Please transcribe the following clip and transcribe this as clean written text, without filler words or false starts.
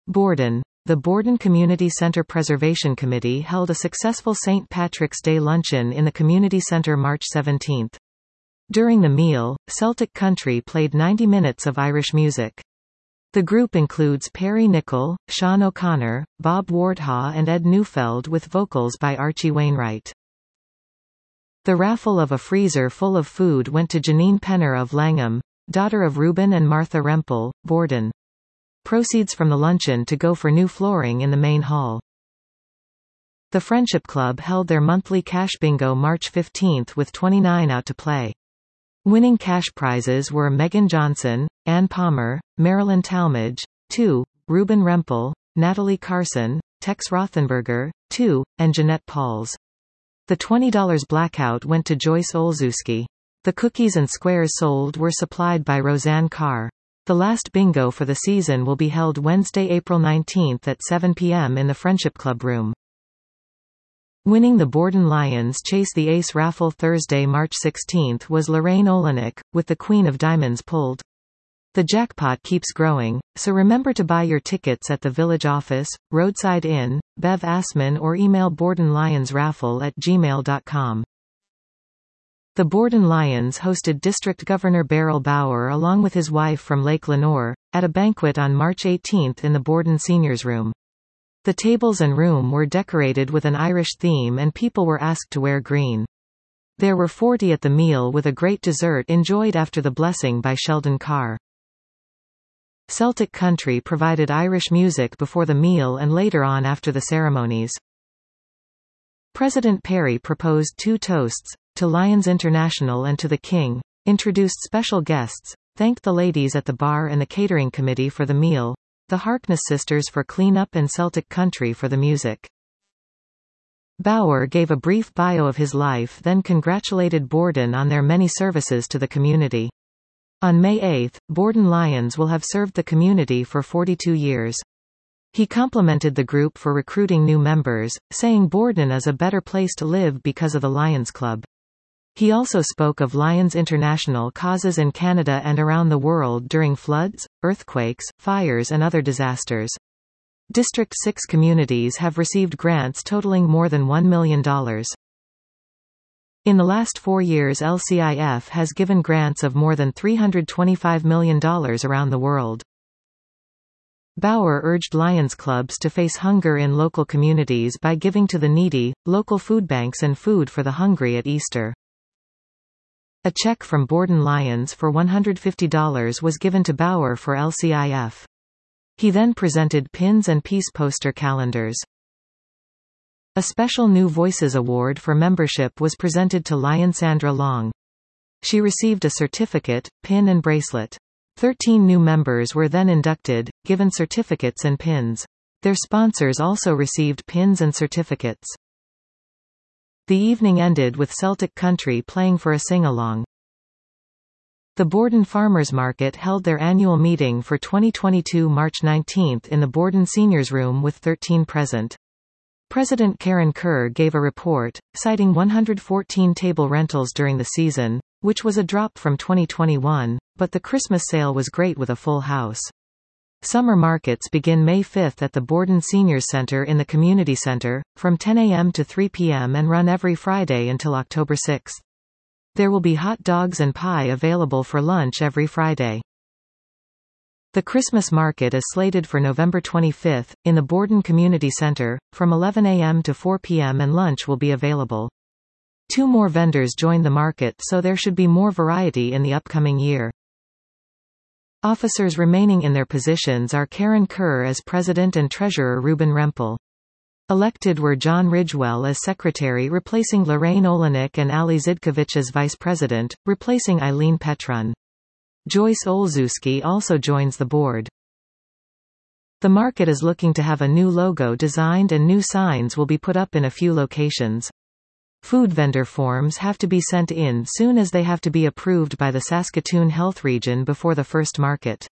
Borden. The Borden Community Center Preservation Committee held a successful St. Patrick's Day luncheon in the community center March 17. During the meal, Celtic Country played 90 minutes of Irish music. The group includes Perry Nichol, Sean O'Connor, Bob Wardhaw and Ed Neufeld with vocals by Archie Wainwright. The raffle of a freezer full of food went to Janine Penner of Langham, daughter of Reuben and Martha Rempel, Borden. Proceeds from the luncheon to go for new flooring in the main hall. The Friendship Club held their monthly cash bingo March 15 with 29 out to play. Winning cash prizes were Megan Johnson, Ann Palmer, Marilyn Talmadge, 2, Reuben Rempel, Natalie Carson, Tex Rothenberger, 2, and Jeanette Pauls. The $20 blackout went to Joyce Olszewski. The cookies and squares sold were supplied by Roseanne Carr. The last bingo for the season will be held Wednesday, April 19 at 7 p.m. in the Friendship Club room. Winning the Borden Lions Chase the Ace raffle Thursday, March 16 was Lorraine Olenek, with the Queen of Diamonds pulled. The jackpot keeps growing, so remember to buy your tickets at the Village Office, Roadside Inn, Bev Assman or email bordenlionsraffle@gmail.com. The Borden Lions hosted District Governor Beryl Bauer along with his wife from Lake Lenoir, at a banquet on March 18 in the Borden Seniors Room. The tables and room were decorated with an Irish theme and people were asked to wear green. There were 40 at the meal with a great dessert enjoyed after the blessing by Sheldon Carr. Celtic Country provided Irish music before the meal and later on after the ceremonies. President Perry proposed 2 toasts, to Lions International and to the King, introduced special guests, thanked the ladies at the bar and the catering committee for the meal, the Harkness sisters for cleanup and Celtic Country for the music. Bauer gave a brief bio of his life then congratulated Borden on their many services to the community. On May 8, Borden Lions will have served the community for 42 years. He complimented the group for recruiting new members, saying Borden is a better place to live because of the Lions Club. He also spoke of Lions International causes in Canada and around the world during floods, earthquakes, fires and other disasters. District 6 communities have received grants totaling more than $1 million. In the last 4 years LCIF has given grants of more than $325 million around the world. Bauer urged Lions clubs to face hunger in local communities by giving to the needy, local food banks and food for the hungry at Easter. A check from Borden Lions for $150 was given to Bauer for LCIF. He then presented pins and peace poster calendars. A special New Voices Award for membership was presented to Lion Sandra Long. She received a certificate, pin and bracelet. 13 new members were then inducted, given certificates and pins. Their sponsors also received pins and certificates. The evening ended with Celtic Country playing for a sing-along. The Borden Farmers Market held their annual meeting for 2022 March 19 in the Borden Seniors Room with 13 present. President Karen Kerr gave a report, citing 114 table rentals during the season, which was a drop from 2021, but the Christmas sale was great with a full house. Summer markets begin May 5 at the Borden Seniors Center in the Community Center, from 10 a.m. to 3 p.m. and run every Friday until October 6. There will be hot dogs and pie available for lunch every Friday. The Christmas market is slated for November 25, in the Borden Community Center, from 11 a.m. to 4 p.m. and lunch will be available. 2 more vendors joined the market so there should be more variety in the upcoming year. Officers remaining in their positions are Karen Kerr as President and Treasurer Reuben Rempel. Elected were John Ridgewell as Secretary replacing Lorraine Olenek and Ali Zidkovich as Vice President, replacing Eileen Petrun. Joyce Olszewski also joins the board. The market is looking to have a new logo designed and new signs will be put up in a few locations. Food vendor forms have to be sent in soon as they have to be approved by the Saskatoon Health Region before the first market.